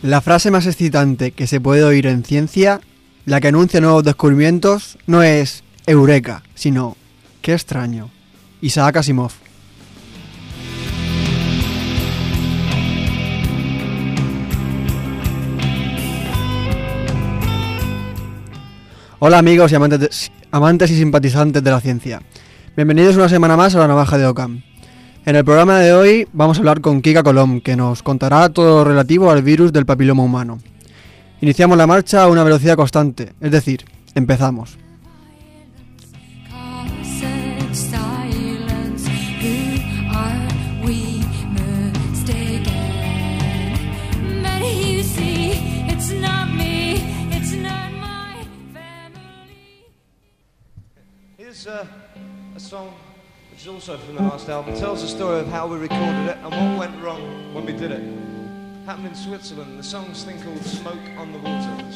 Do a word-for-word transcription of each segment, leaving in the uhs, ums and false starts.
La frase más excitante que se puede oír en ciencia, la que anuncia nuevos descubrimientos, no es Eureka, sino ¡qué extraño! Isaac Asimov. Hola amigos y amantes, de, amantes y simpatizantes de la ciencia. Bienvenidos una semana más a la Navaja de Occam. En el programa de hoy vamos a hablar con Kika Colom, que nos contará todo lo relativo al virus del papiloma humano. Iniciamos la marcha a una velocidad constante, es decir, empezamos. Uh, a song which is also from the last album. It tells the story of how we recorded it and what went wrong when we did it. It happened in Switzerland. The song's thing called Smoke on the Water.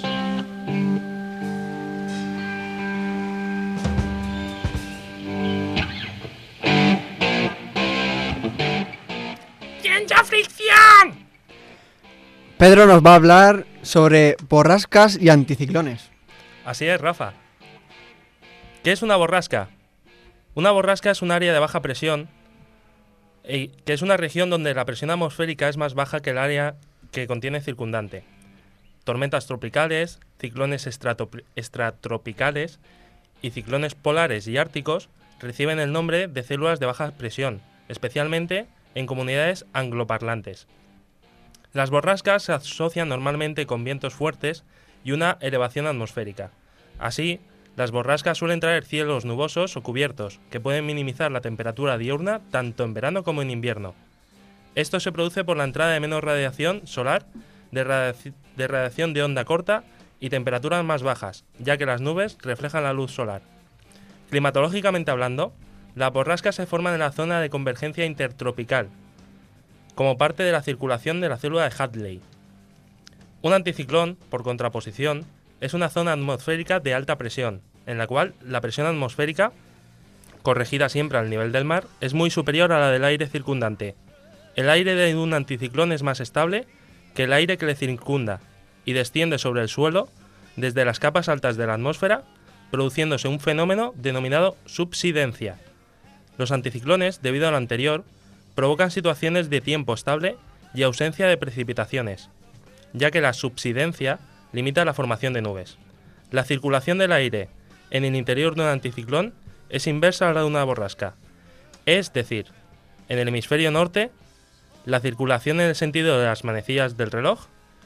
¡Ciencia ficción! Pedro nos va a hablar sobre borrascas y anticiclones. Así es, Rafa. ¿Qué es una borrasca? Una borrasca es un área de baja presión, que es una región donde la presión atmosférica es más baja que el área que contiene circundante. Tormentas tropicales, ciclones estratop- extratropicales y ciclones polares y árticos reciben el nombre de células de baja presión, especialmente en comunidades angloparlantes. Las borrascas se asocian normalmente con vientos fuertes y una elevación atmosférica. Así, las borrascas suelen traer cielos nubosos o cubiertos, que pueden minimizar la temperatura diurna tanto en verano como en invierno. Esto se produce por la entrada de menos radiación solar, de, radiaci- de radiación de onda corta y temperaturas más bajas, ya que las nubes reflejan la luz solar. Climatológicamente hablando, las borrascas se forman en la zona de convergencia intertropical, como parte de la circulación de la célula de Hadley. Un anticiclón, por contraposición, es una zona atmosférica de alta presión, en la cual la presión atmosférica, corregida siempre al nivel del mar, es muy superior a la del aire circundante. El aire de un anticiclón es más estable que el aire que le circunda y desciende sobre el suelo desde las capas altas de la atmósfera, produciéndose un fenómeno denominado subsidencia. Los anticiclones, debido a lo anterior, provocan situaciones de tiempo estable y ausencia de precipitaciones, ya que la subsidencia limita la formación de nubes. La circulación del aire en el interior de un anticiclón es inversa a la de una borrasca. Es decir, en el hemisferio norte, la circulación en el sentido de las manecillas del reloj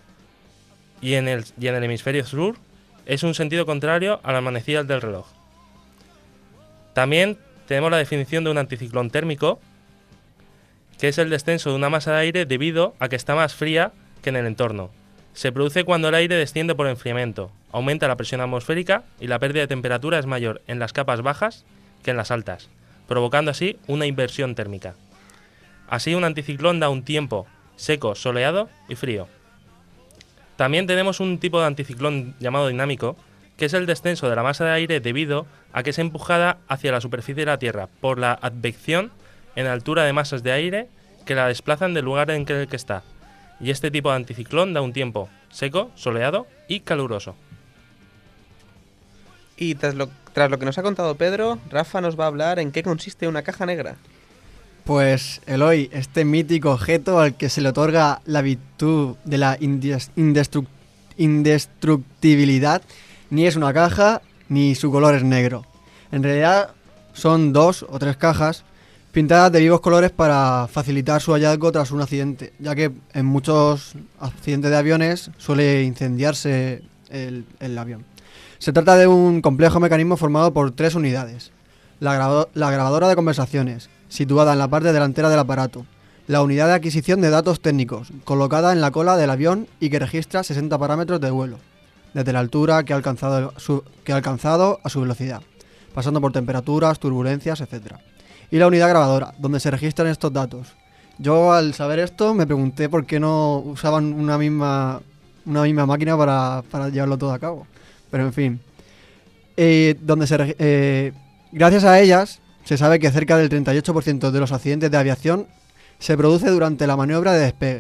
y en el, y en el hemisferio sur es un sentido contrario a las manecillas del reloj. También tenemos la definición de un anticiclón térmico, que es el descenso de una masa de aire debido a que está más fría que en el entorno. Se produce cuando el aire desciende por enfriamiento, aumenta la presión atmosférica y la pérdida de temperatura es mayor en las capas bajas que en las altas, provocando así una inversión térmica. Así, un anticiclón da un tiempo seco, soleado y frío. También tenemos un tipo de anticiclón llamado dinámico, que es el descenso de la masa de aire debido a que es empujada hacia la superficie de la Tierra por la advección en altura de masas de aire que la desplazan del lugar en el que está. Y este tipo de anticiclón da un tiempo seco, soleado y caluroso. Y tras lo, tras lo que nos ha contado Pedro, Rafa nos va a hablar en qué consiste una caja negra. Pues Eloy, este mítico objeto al que se le otorga la virtud de la indes- indestruc- indestructibilidad, ni es una caja ni su color es negro. En realidad son dos o tres cajas pintadas de vivos colores para facilitar su hallazgo tras un accidente, ya que en muchos accidentes de aviones suele incendiarse el, el avión. Se trata de un complejo mecanismo formado por tres unidades. La, grabado, la grabadora de conversaciones, situada en la parte delantera del aparato. La unidad de adquisición de datos técnicos, colocada en la cola del avión y que registra sesenta parámetros de vuelo, desde la altura que ha alcanzado, su, que ha alcanzado a su velocidad, pasando por temperaturas, turbulencias, etcétera. Y la unidad grabadora, donde se registran estos datos. Yo al saber esto me pregunté por qué no usaban una misma, una misma máquina para, para llevarlo todo a cabo. Pero en fin. Eh, donde se, eh, gracias a ellas se sabe que cerca del treinta y ocho por ciento de los accidentes de aviación se produce durante la maniobra de despegue,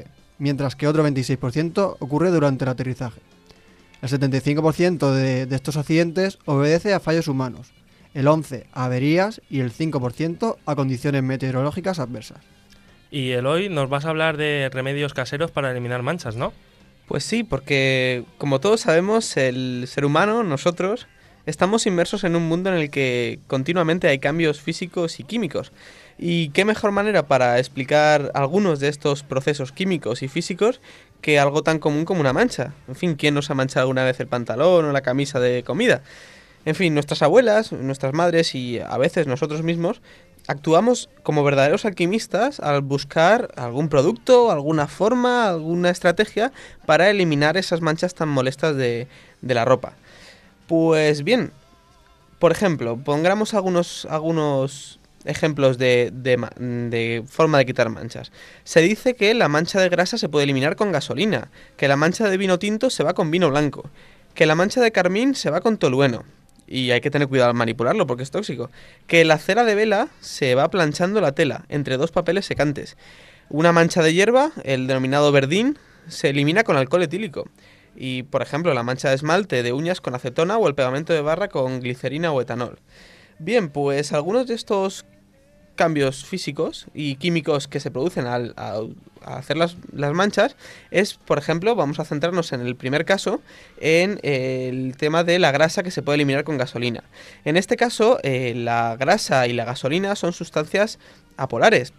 mientras que otro veintiséis por ciento ocurre durante el aterrizaje. El setenta y cinco por ciento de, de estos accidentes obedece a fallos humanos, el once por ciento a averías y el cinco por ciento a condiciones meteorológicas adversas. Y Eloy, nos vas a hablar de remedios caseros para eliminar manchas, ¿no? Pues sí, porque como todos sabemos, el ser humano, nosotros, estamos inmersos en un mundo en el que continuamente hay cambios físicos y químicos. Y qué mejor manera para explicar algunos de estos procesos químicos y físicos que algo tan común como una mancha. En fin, ¿quién nos ha manchado alguna vez el pantalón o la camisa de comida? En fin, nuestras abuelas, nuestras madres y a veces nosotros mismos actuamos como verdaderos alquimistas al buscar algún producto, alguna forma, alguna estrategia para eliminar esas manchas tan molestas de, de la ropa. Pues bien, por ejemplo, pongamos algunos, algunos ejemplos de, de, de forma de quitar manchas. Se dice que la mancha de grasa se puede eliminar con gasolina, que la mancha de vino tinto se va con vino blanco, que la mancha de carmín se va con tolueno. Y hay que tener cuidado al manipularlo porque es tóxico. Que la cera de vela se va planchando la tela entre dos papeles secantes. Una mancha de hierba, el denominado verdín, se elimina con alcohol etílico. Y, por ejemplo, la mancha de esmalte de uñas con acetona o el pegamento de barra con glicerina o etanol. Bien, pues algunos de estos cambios físicos y químicos que se producen al, al a hacer las, las manchas es, por ejemplo, vamos a centrarnos en el primer caso, en eh, el tema de la grasa que se puede eliminar con gasolina. En este caso, eh, la grasa y la gasolina son sustancias apolares,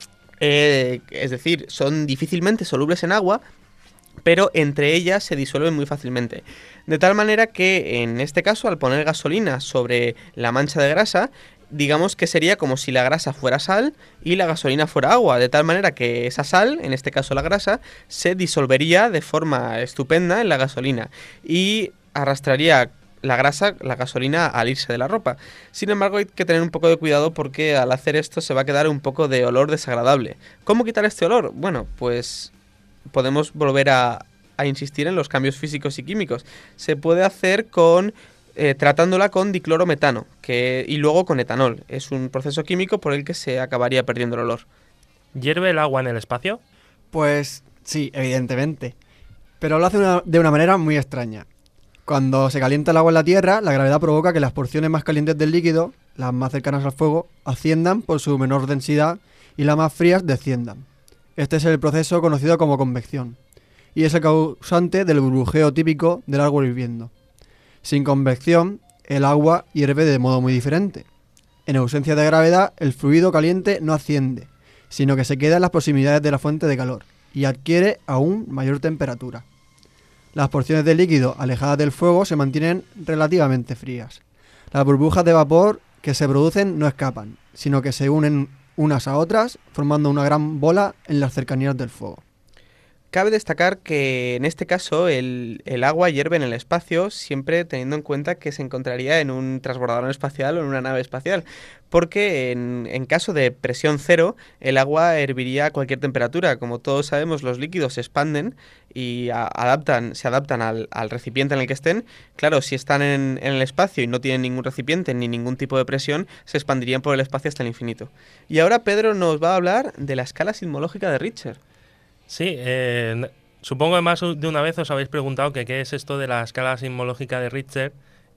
eh, es decir, son difícilmente solubles en agua, pero entre ellas se disuelven muy fácilmente. De tal manera que, en este caso, al poner gasolina sobre la mancha de grasa, digamos que sería como si la grasa fuera sal y la gasolina fuera agua, de tal manera que esa sal, en este caso la grasa, se disolvería de forma estupenda en la gasolina y arrastraría la grasa, la gasolina, al irse de la ropa. Sin embargo, hay que tener un poco de cuidado porque al hacer esto se va a quedar un poco de olor desagradable. ¿Cómo quitar este olor? Bueno, pues podemos volver a, a insistir en los cambios físicos y químicos. Se puede hacer con Eh, tratándola con diclorometano que, y luego con etanol. Es un proceso químico por el que se acabaría perdiendo el olor. ¿Hierve el agua en el espacio? Pues sí, evidentemente. Pero lo hace una, de una manera muy extraña. Cuando se calienta el agua en la Tierra, la gravedad provoca que las porciones más calientes del líquido, las más cercanas al fuego, asciendan por su menor densidad y las más frías desciendan. Este es el proceso conocido como convección, y es el causante del burbujeo típico del agua hirviendo. Sin convección, el agua hierve de modo muy diferente. En ausencia de gravedad, el fluido caliente no asciende, sino que se queda en las proximidades de la fuente de calor y adquiere aún mayor temperatura. Las porciones de líquido alejadas del fuego se mantienen relativamente frías. Las burbujas de vapor que se producen no escapan, sino que se unen unas a otras, formando una gran bola en las cercanías del fuego. Cabe destacar que en este caso el, el agua hierve en el espacio, siempre teniendo en cuenta que se encontraría en un transbordador espacial o en una nave espacial, porque en, en caso de presión cero el agua herviría a cualquier temperatura. Como todos sabemos, los líquidos se expanden y a, adaptan, se adaptan al, al recipiente en el que estén. Claro, si están en, en el espacio y no tienen ningún recipiente ni ningún tipo de presión, se expandirían por el espacio hasta el infinito. Y ahora Pedro nos va a hablar de la escala sismológica de Richter. Sí, eh, supongo que más de una vez os habéis preguntado que qué es esto de la escala sismológica de Richter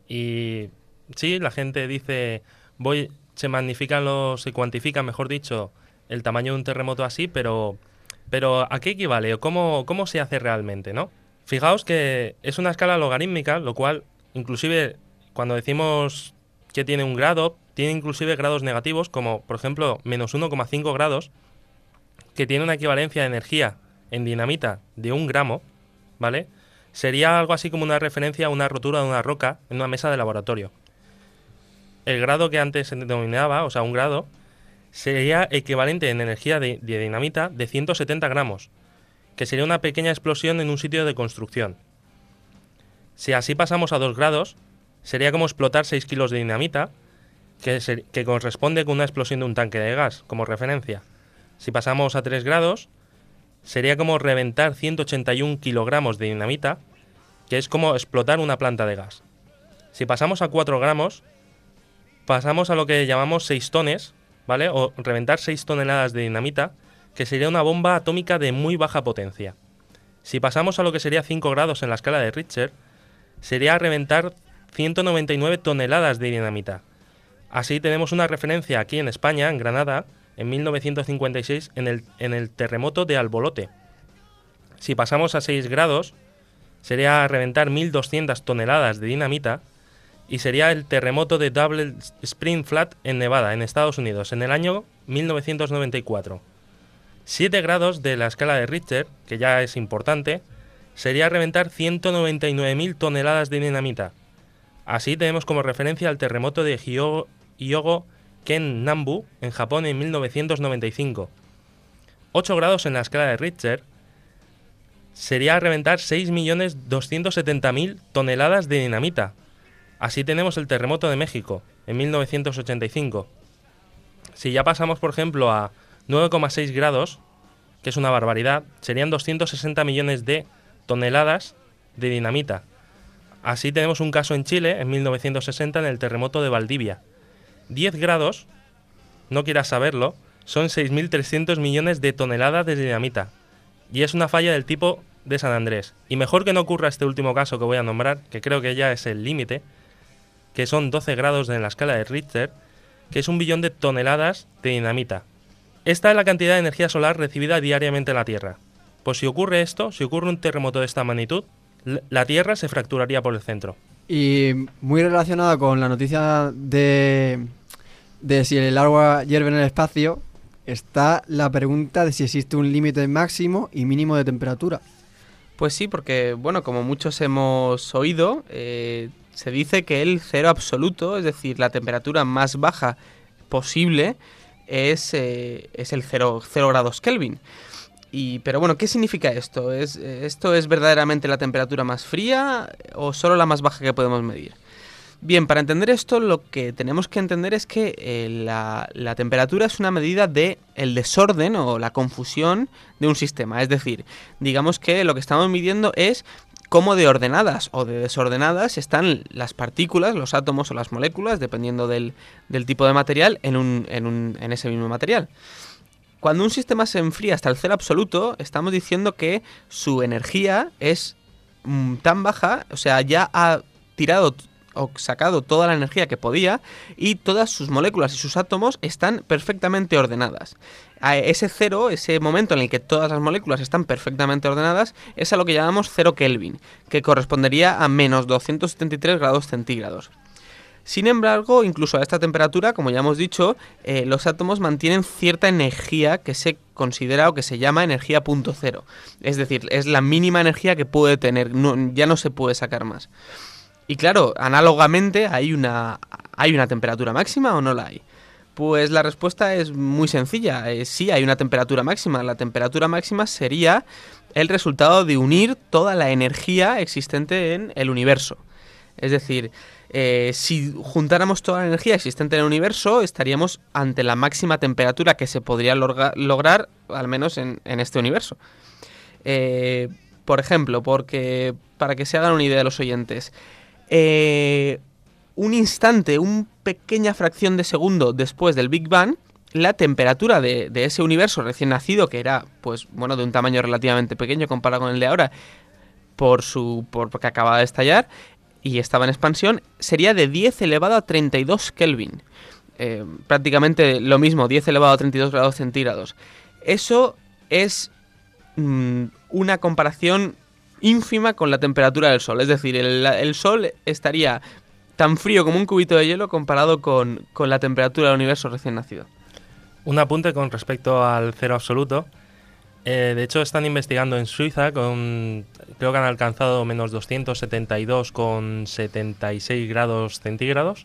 y sí, la gente dice, voy, se magnifican los, se cuantifica, mejor dicho, el tamaño de un terremoto así, pero, pero ¿a qué equivale o cómo, cómo se hace realmente, no? Fijaos que es una escala logarítmica, lo cual inclusive cuando decimos que tiene un grado, tiene inclusive grados negativos, como por ejemplo menos uno coma cinco grados, que tiene una equivalencia de energía en dinamita de un gramo, ¿vale? Sería algo así como una referencia a una rotura de una roca en una mesa de laboratorio. El grado que antes se denominaba, o sea, un grado, sería equivalente en energía de, de dinamita de ciento setenta gramos, que sería una pequeña explosión en un sitio de construcción. Si así pasamos a dos grados, sería como explotar seis kilos de dinamita, que, se, que corresponde con una explosión de un tanque de gas, como referencia. Si pasamos a tres grados, sería como reventar ciento ochenta y un kilogramos de dinamita, que es como explotar una planta de gas. Si pasamos a cuatro gramos, pasamos a lo que llamamos seis tones, ¿vale? O reventar seis toneladas de dinamita, que sería una bomba atómica de muy baja potencia. Si pasamos a lo que sería cinco grados en la escala de Richter, sería reventar ciento noventa y nueve toneladas de dinamita. Así tenemos una referencia aquí en España, en Granada, en mil novecientos cincuenta y seis, en el, en el terremoto de Albolote. Si pasamos a seis grados, sería reventar mil doscientas toneladas de dinamita, y sería el terremoto de Double Spring Flat en Nevada, en Estados Unidos, en el año mil novecientos noventa y cuatro. siete grados de la escala de Richter, que ya es importante, sería reventar ciento noventa y nueve mil toneladas de dinamita. Así tenemos como referencia el terremoto de Hyogo, Hyogo Ken Nambu, en Japón, en mil novecientos noventa y cinco. ocho grados en la escala de Richter sería reventar seis millones doscientos setenta mil toneladas de dinamita. Así tenemos el terremoto de México, en mil novecientos ochenta y cinco. Si ya pasamos, por ejemplo, a nueve coma seis grados, que es una barbaridad, serían doscientos sesenta millones de toneladas de dinamita. Así tenemos un caso en Chile, en mil novecientos sesenta, en el terremoto de Valdivia. diez grados, no quieras saberlo, son seis mil trescientos millones de toneladas de dinamita. Y es una falla del tipo de San Andrés. Y mejor que no ocurra este último caso que voy a nombrar, que creo que ya es el límite, que son doce grados en la escala de Richter, que es un billón de toneladas de dinamita. Esta es la cantidad de energía solar recibida diariamente en la Tierra. Pues si ocurre esto, si ocurre un terremoto de esta magnitud, la Tierra se fracturaría por el centro. Y muy relacionada con la noticia de, de si el agua hierve en el espacio, está la pregunta de si existe un límite máximo y mínimo de temperatura. Pues sí, porque, bueno, como muchos hemos oído, eh, se dice que el cero absoluto, es decir, la temperatura más baja posible, es, eh, es el cero grados Kelvin. Y, pero bueno, ¿qué significa esto? ¿Es, ¿Esto es verdaderamente la temperatura más fría o solo la más baja que podemos medir? Bien, para entender esto, lo que tenemos que entender es que eh, la, la temperatura es una medida de el desorden o la confusión de un sistema. Es decir, digamos que lo que estamos midiendo es cómo de ordenadas o de desordenadas están las partículas, los átomos o las moléculas, dependiendo del, del tipo de material, en, un, en, un, en ese mismo material. Cuando un sistema se enfría hasta el cero absoluto, estamos diciendo que su energía es mmm, tan baja, o sea, ya ha tirado o sacado toda la energía que podía y todas sus moléculas y sus átomos están perfectamente ordenadas. A ese cero, ese momento en el que todas las moléculas están perfectamente ordenadas, es a lo que llamamos cero Kelvin, que correspondería a menos doscientos setenta y tres grados centígrados. Sin embargo, incluso a esta temperatura, como ya hemos dicho, eh, los átomos mantienen cierta energía que se considera o que se llama energía punto cero. Es decir, es la mínima energía que puede tener, no, ya no se puede sacar más. Y claro, análogamente, ¿hay una, ¿hay una temperatura máxima o no la hay? Pues la respuesta es muy sencilla. Eh, sí, hay una temperatura máxima. La temperatura máxima sería el resultado de unir toda la energía existente en el universo. Es decir, eh, si juntáramos toda la energía existente en el universo, estaríamos ante la máxima temperatura que se podría lorga- lograr, al menos en, en este universo. Eh, por ejemplo, porque para que se hagan una idea de los oyentes, eh, un instante, una pequeña fracción de segundo después del Big Bang, la temperatura de, de ese universo recién nacido, que era, pues, bueno, de un tamaño relativamente pequeño comparado con el de ahora, por su, por, porque acababa de estallar y estaba en expansión, sería de diez elevado a treinta y dos Kelvin. Eh, prácticamente lo mismo, diez elevado a treinta y dos grados centígrados. Eso es mmm, una comparación ínfima con la temperatura del Sol. Es decir, el, el Sol estaría tan frío como un cubito de hielo comparado con, con la temperatura del universo recién nacido. Un apunte con respecto al cero absoluto. Eh, de hecho, están investigando en Suiza, con creo que han alcanzado menos doscientos setenta y dos coma setenta y seis grados centígrados.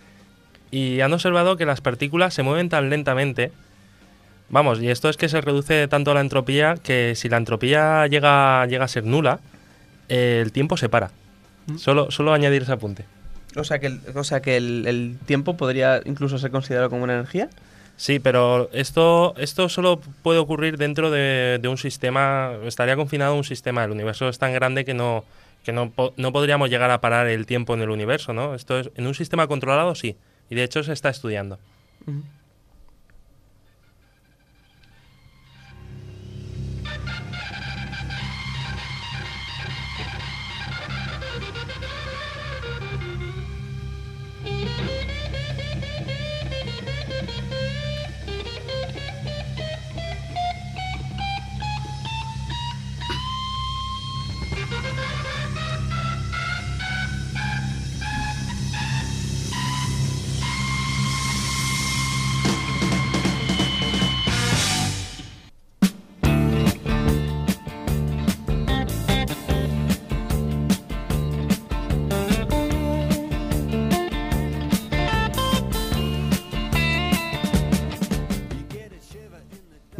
Y han observado que las partículas se mueven tan lentamente. Vamos, y esto es que se reduce tanto la entropía que si la entropía llega, llega a ser nula, eh, el tiempo se para. ¿Mm? Solo, solo añadir ese apunte. O sea que, el, o sea que el, el tiempo podría incluso ser considerado como una energía. Sí, pero esto, esto solo puede ocurrir dentro de, de un sistema, estaría confinado a un sistema. El universo es tan grande que no, que no, no podríamos llegar a parar el tiempo en el universo, ¿no? Esto es, en un sistema controlado sí, y de hecho se está estudiando. Uh-huh.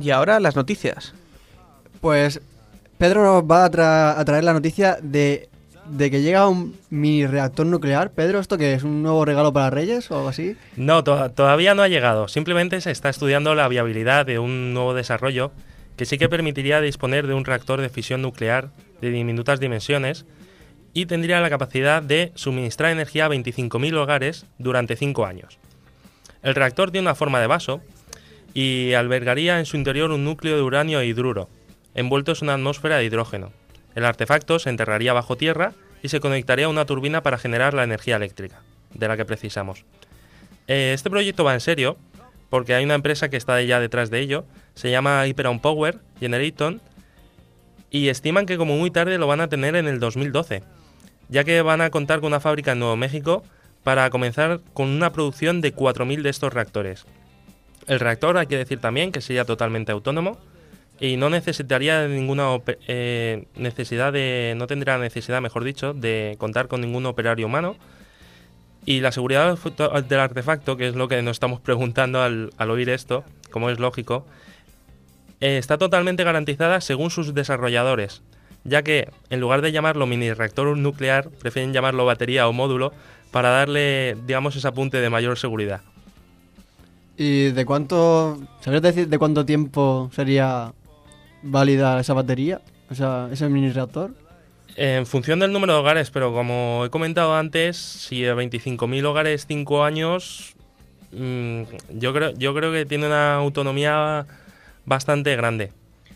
Y ahora las noticias. Pues Pedro nos va a, tra- a traer la noticia de, de que llega un mini reactor nuclear. Pedro, ¿esto qué es? ¿Un nuevo regalo para Reyes o algo así? No, to- todavía no ha llegado. Simplemente se está estudiando la viabilidad de un nuevo desarrollo que sí que permitiría disponer de un reactor de fisión nuclear de diminutas dimensiones y tendría la capacidad de suministrar energía a veinticinco mil hogares durante cinco años. El reactor tiene una forma de vaso y albergaría en su interior un núcleo de uranio e hidruro, envueltos en una atmósfera de hidrógeno. El artefacto se enterraría bajo tierra y se conectaría a una turbina para generar la energía eléctrica, de la que precisamos. Eh, este proyecto va en serio, porque hay una empresa que está ya detrás de ello, se llama Hyperon Power Generation, y estiman que como muy tarde lo van a tener en el dos mil doce, ya que van a contar con una fábrica en Nuevo México para comenzar con una producción de cuatro mil de estos reactores. El reactor, hay que decir también que sería totalmente autónomo y no necesitaría de ninguna ope- eh, necesidad de, no tendrá necesidad, mejor dicho, de contar con ningún operario humano. Y la seguridad del artefacto, que es lo que nos estamos preguntando al, al oír esto, como es lógico, eh, está totalmente garantizada según sus desarrolladores, ya que en lugar de llamarlo mini reactor nuclear, prefieren llamarlo batería o módulo para darle, digamos, ese apunte de mayor seguridad. ¿Y de cuánto, sabrías decir de cuánto tiempo sería válida esa batería? O sea, ese mini reactor. En función del número de hogares, pero como he comentado antes, si de veinticinco mil hogares cinco años, mmm, yo creo, yo creo que tiene una autonomía bastante grande.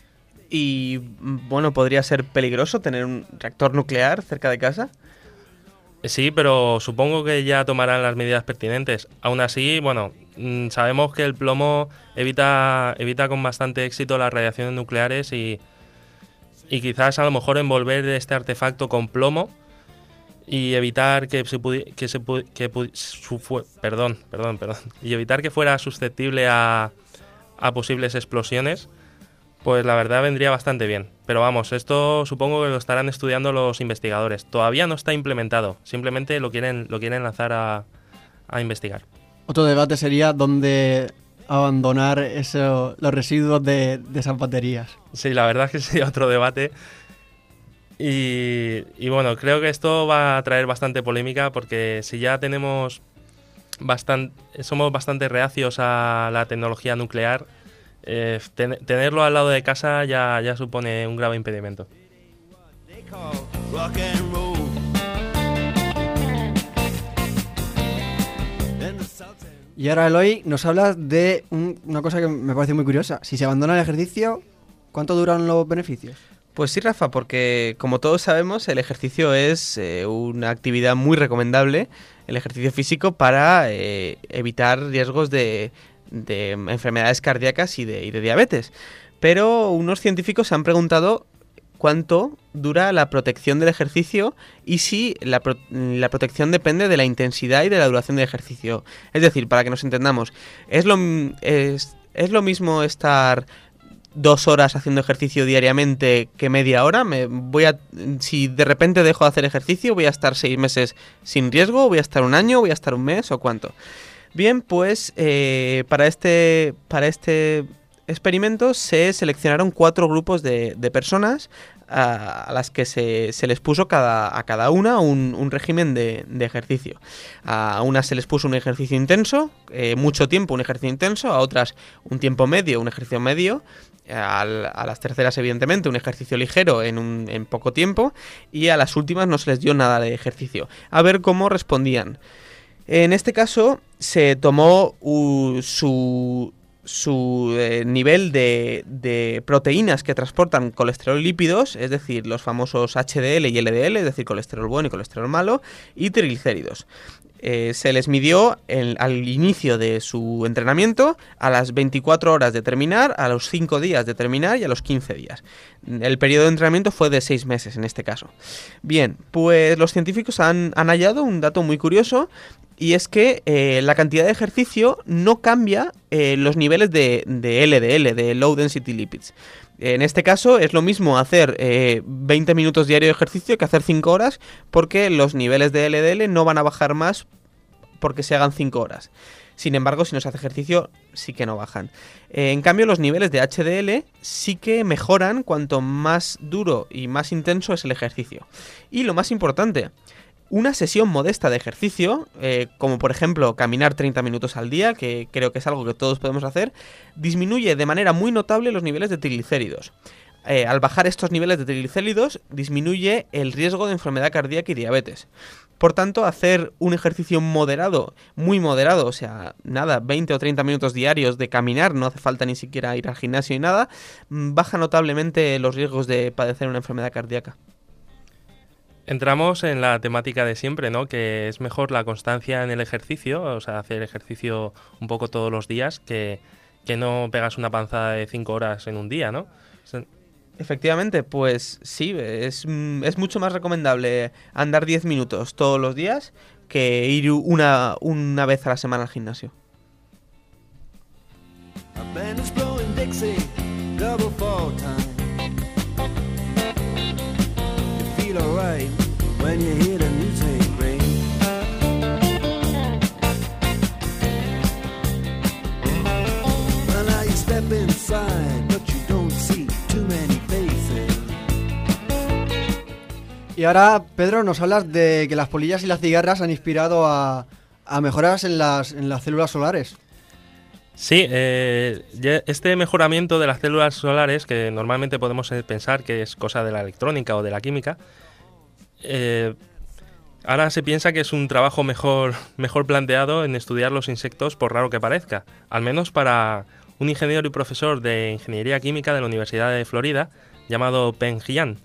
Y bueno, ¿podría ser peligroso tener un reactor nuclear cerca de casa? Sí, pero supongo que ya tomarán las medidas pertinentes. Aún así, bueno, mmm, sabemos que el plomo evita, evita con bastante éxito las radiaciones nucleares y, y quizás a lo mejor envolver este artefacto con plomo y evitar que se pudi- que se pu- que pu- su fu- perdón, perdón, perdón, y evitar que fuera susceptible a, a posibles explosiones, pues la verdad vendría bastante bien. Pero vamos, esto supongo que lo estarán estudiando los investigadores. Todavía no está implementado, simplemente lo quieren, lo quieren lanzar a, a investigar. Otro debate sería dónde abandonar eso, los residuos de, de esas baterías. Sí, la verdad es que sería otro debate. Y, y bueno, creo que esto va a traer bastante polémica porque si ya tenemos bastante, somos bastante reacios a la tecnología nuclear, eh, ten, tenerlo al lado de casa ya, ya supone un grave impedimento. Y ahora Eloy nos habla de un- una cosa que me parece muy curiosa. Si se abandona el ejercicio, ¿cuánto duran los beneficios? Pues sí, Rafa, porque como todos sabemos, el ejercicio es eh, una actividad muy recomendable, el ejercicio físico, para eh, evitar riesgos de, de enfermedades cardíacas y de, y de diabetes. Pero unos científicos se han preguntado cuánto dura la protección del ejercicio y si la, pro- la protección depende de la intensidad y de la duración del ejercicio. Es decir, para que nos entendamos, ¿es lo, es, es lo mismo estar dos horas haciendo ejercicio diariamente que media hora? Me voy a, si de repente dejo de hacer ejercicio, ¿voy a estar seis meses sin riesgo? ¿Voy a estar un año? ¿Voy a estar un mes? ¿O cuánto? Bien, pues eh, para este para este experimento se seleccionaron cuatro grupos de, de personas a, a las que se, se les puso cada, a cada una un, un régimen de, de ejercicio. A unas se les puso un ejercicio intenso, eh, mucho tiempo un ejercicio intenso, a otras un tiempo medio, un ejercicio medio, a, a las terceras evidentemente un ejercicio ligero en, un, en poco tiempo, y a las últimas no se les dio nada de ejercicio. A ver cómo respondían. En este caso se tomó uh, su... su eh, nivel de, de proteínas que transportan colesterol y lípidos, es decir, los famosos H D L y L D L, es decir, colesterol bueno y colesterol malo, y triglicéridos. Eh, se les midió el, al inicio de su entrenamiento, a las veinticuatro horas de terminar, a los cinco días de terminar y a los quince días. El periodo de entrenamiento fue de seis meses en este caso. Bien, pues los científicos han, han hallado un dato muy curioso, y es que eh, la cantidad de ejercicio no cambia eh, los niveles de, de L D L, de Low Density Lipids. En este caso es lo mismo hacer eh, veinte minutos diario de ejercicio que hacer cinco horas, porque los niveles de L D L no van a bajar más porque se hagan cinco horas. Sin embargo, si no se hace ejercicio, sí que no bajan. Eh, en cambio, los niveles de H D L sí que mejoran cuanto más duro y más intenso es el ejercicio. Y lo más importante, una sesión modesta de ejercicio, eh, como por ejemplo caminar treinta minutos al día, que creo que es algo que todos podemos hacer, disminuye de manera muy notable los niveles de triglicéridos. Eh, al bajar estos niveles de triglicéridos, disminuye el riesgo de enfermedad cardíaca y diabetes. Por tanto, hacer un ejercicio moderado, muy moderado, o sea, nada, veinte o treinta minutos diarios de caminar, no hace falta ni siquiera ir al gimnasio ni nada, baja notablemente los riesgos de padecer una enfermedad cardíaca. Entramos en la temática de siempre, ¿no? Que es mejor la constancia en el ejercicio, o sea, hacer ejercicio un poco todos los días, que, que no pegas una panzada de cinco horas en un día, ¿no? O sea, efectivamente, pues sí, es, es mucho más recomendable andar diez minutos todos los días que ir una, una vez a la semana al gimnasio. Y ahora, Pedro, nos hablas de que las polillas y las cigarras han inspirado a, a mejoras en las, en las células solares. Sí, eh, este mejoramiento de las células solares, que normalmente podemos pensar que es cosa de la electrónica o de la química, eh, ahora se piensa que es un trabajo mejor, mejor planteado en estudiar los insectos, por raro que parezca, al menos para un ingeniero y profesor de ingeniería química de la Universidad de Florida, llamado Peng Jian.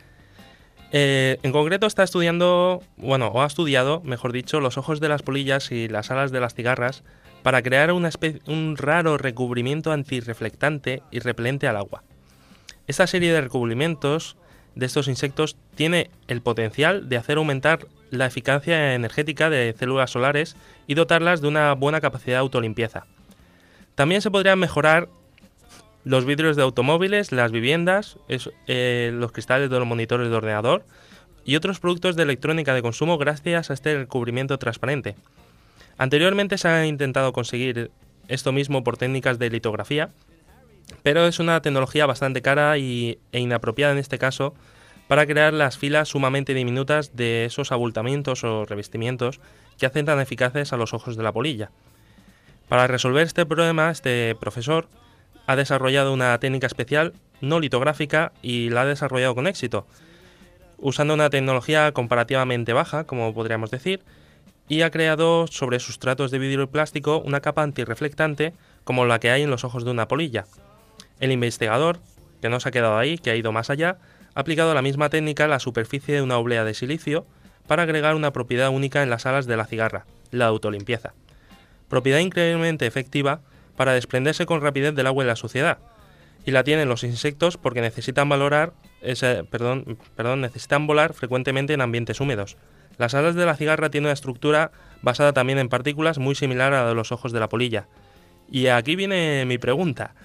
Eh, en concreto está estudiando, bueno, o ha estudiado, mejor dicho, los ojos de las polillas y las alas de las cigarras para crear una espe- un raro recubrimiento antirreflectante y repelente al agua. Esta serie de recubrimientos de estos insectos tiene el potencial de hacer aumentar la eficacia energética de células solares y dotarlas de una buena capacidad de autolimpieza. También se podrían mejorar los vidrios de automóviles, las viviendas, es, eh, los cristales de los monitores de ordenador y otros productos de electrónica de consumo gracias a este recubrimiento transparente. Anteriormente se ha intentado conseguir esto mismo por técnicas de litografía, pero es una tecnología bastante cara y, e inapropiada en este caso para crear las filas sumamente diminutas de esos abultamientos o revestimientos que hacen tan eficaces a los ojos de la polilla. Para resolver este problema, este profesor ha desarrollado una técnica especial no litográfica y la ha desarrollado con éxito, usando una tecnología comparativamente baja, como podríamos decir, y ha creado sobre sustratos de vidrio y plástico una capa antirreflectante como la que hay en los ojos de una polilla. El investigador, que no se ha quedado ahí, que ha ido más allá, ha aplicado la misma técnica a la superficie de una oblea de silicio para agregar una propiedad única en las alas de la cigarra, la autolimpieza. Propiedad increíblemente efectiva para desprenderse con rapidez del agua y la suciedad, y la tienen los insectos porque necesitan valorar, ese, perdón, perdón, necesitan volar frecuentemente en ambientes húmedos. Las alas de la cigarra tienen una estructura basada también en partículas muy similar a la de los ojos de la polilla. Y aquí viene mi pregunta.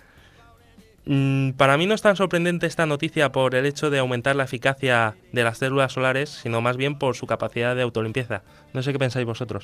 Mm, para mí no es tan sorprendente esta noticia por el hecho de aumentar la eficacia de las células solares, sino más bien por su capacidad de autolimpieza. No sé qué pensáis vosotros.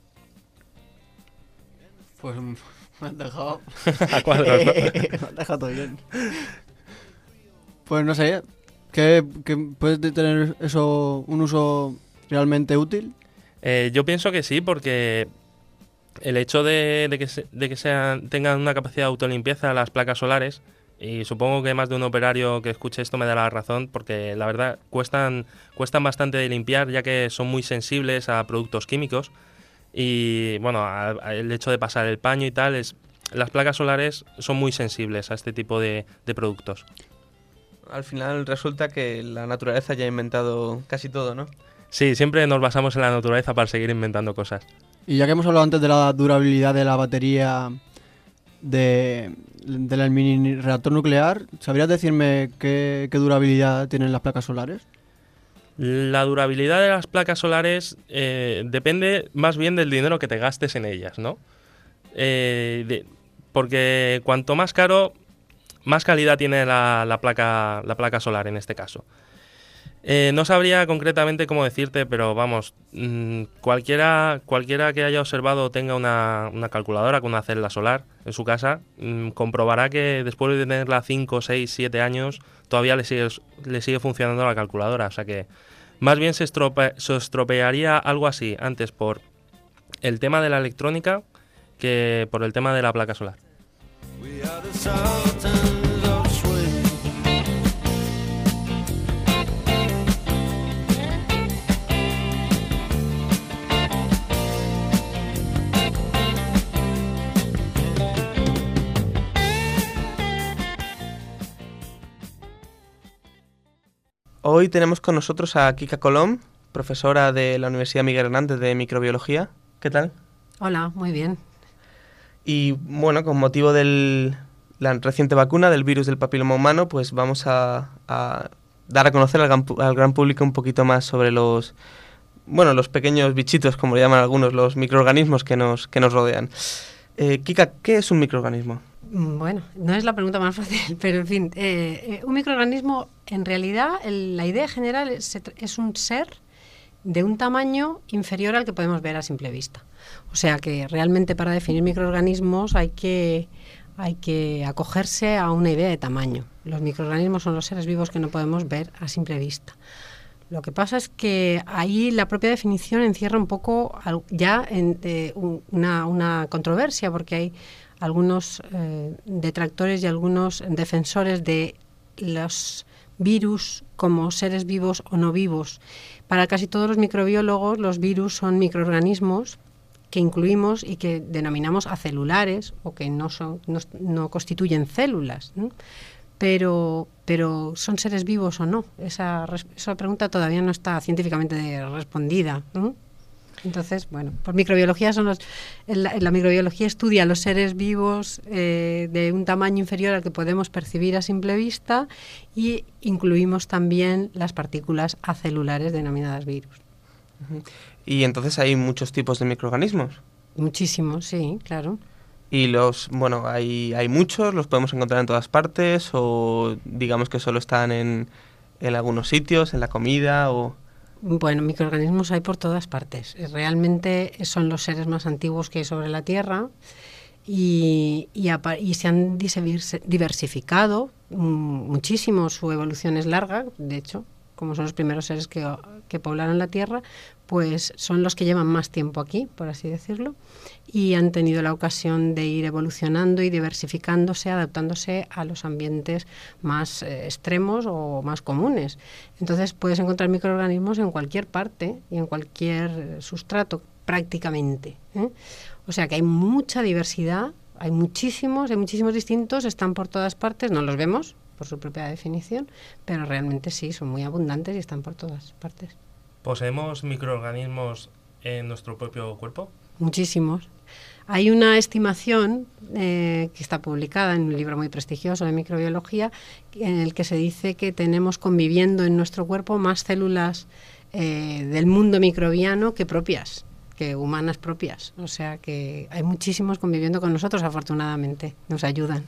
Pues me has dejado... A cuadros, ¿no? Me has dejado todo bien. Pues no sé, ¿qué, qué puede tener eso un uso realmente útil? Eh, yo pienso que sí, porque el hecho de, de que, se, de que sean, tengan una capacidad de autolimpieza las placas solares, y supongo que más de un operario que escuche esto me da la razón, porque la verdad cuestan, cuestan bastante de limpiar, ya que son muy sensibles a productos químicos. Y bueno, a, a el hecho de pasar el paño y tal, es, las placas solares son muy sensibles a este tipo de, de productos. Al final resulta que la naturaleza ya ha inventado casi todo, ¿no? Sí, siempre nos basamos en la naturaleza para seguir inventando cosas. Y ya que hemos hablado antes de la durabilidad de la batería de, del mini reactor nuclear, ¿sabrías decirme qué, qué durabilidad tienen las placas solares? La durabilidad de las placas solares eh, depende más bien del dinero que te gastes en ellas, ¿no? Eh, de, porque cuanto más caro, más calidad tiene la, la, placa, la placa solar en este caso. Eh, no sabría concretamente cómo decirte, pero vamos, mmm, cualquiera, cualquiera que haya observado o tenga una, una calculadora con una celda solar en su casa, mmm, comprobará que después de tenerla cinco, seis, siete años, todavía le sigue, le sigue funcionando la calculadora. O sea que más bien se, estrope, se estropearía algo así antes por el tema de la electrónica que por el tema de la placa solar. We are the sultans of swing. Hoy tenemos con nosotros a Kika Colom, profesora de la Universidad Miguel Hernández de Microbiología. ¿Qué tal? Hola, muy bien. Y bueno, con motivo de la reciente vacuna del virus del papiloma humano, pues vamos a, a dar a conocer al gran, al gran público un poquito más sobre los, bueno, los pequeños bichitos, como le llaman algunos, los microorganismos que nos, que nos rodean. Eh, Kika, ¿qué es un microorganismo? Bueno, no es la pregunta más fácil, pero en fin, eh, eh, un microorganismo, en realidad, el, la idea general es, es un ser de un tamaño inferior al que podemos ver a simple vista. O sea que realmente para definir microorganismos hay que, hay que acogerse a una idea de tamaño. Los microorganismos son los seres vivos que no podemos ver a simple vista. Lo que pasa es que ahí la propia definición encierra un poco ya en, eh, una, una controversia, porque hay algunos eh, detractores y algunos defensores de los virus como seres vivos o no vivos. Para casi todos los microbiólogos, los virus son microorganismos que incluimos y que denominamos acelulares o que no son no, no constituyen células, ¿no? Pero, pero ¿son seres vivos o no? Esa, esa pregunta todavía no está científicamente respondida, ¿no? Entonces, bueno, por microbiología son los, la, la microbiología estudia los seres vivos eh, de un tamaño inferior al que podemos percibir a simple vista y incluimos también las partículas acelulares denominadas virus. Y entonces hay muchos tipos de microorganismos. Muchísimos, sí, claro. Y los, bueno, hay, hay muchos, los podemos encontrar en todas partes o digamos que solo están en, en algunos sitios, en la comida o... Bueno, microorganismos hay por todas partes. Realmente son los seres más antiguos que hay sobre la Tierra y, y, y se han diversificado muchísimo. Su evolución es larga, de hecho, como son los primeros seres que, que poblaron la Tierra, pues son los que llevan más tiempo aquí, por así decirlo, y han tenido la ocasión de ir evolucionando y diversificándose, adaptándose a los ambientes más eh, extremos o más comunes. Entonces puedes encontrar microorganismos en cualquier parte y en cualquier sustrato, prácticamente, ¿eh? O sea que hay mucha diversidad, hay muchísimos, hay muchísimos distintos, están por todas partes, no los vemos por su propia definición, pero realmente sí, son muy abundantes y están por todas partes. ¿Poseemos microorganismos en nuestro propio cuerpo? Muchísimos. Hay una estimación eh, que está publicada en un libro muy prestigioso de microbiología en el que se dice que tenemos conviviendo en nuestro cuerpo más células eh, del mundo microbiano que propias, que humanas propias. O sea que hay muchísimos conviviendo con nosotros, afortunadamente. Nos ayudan.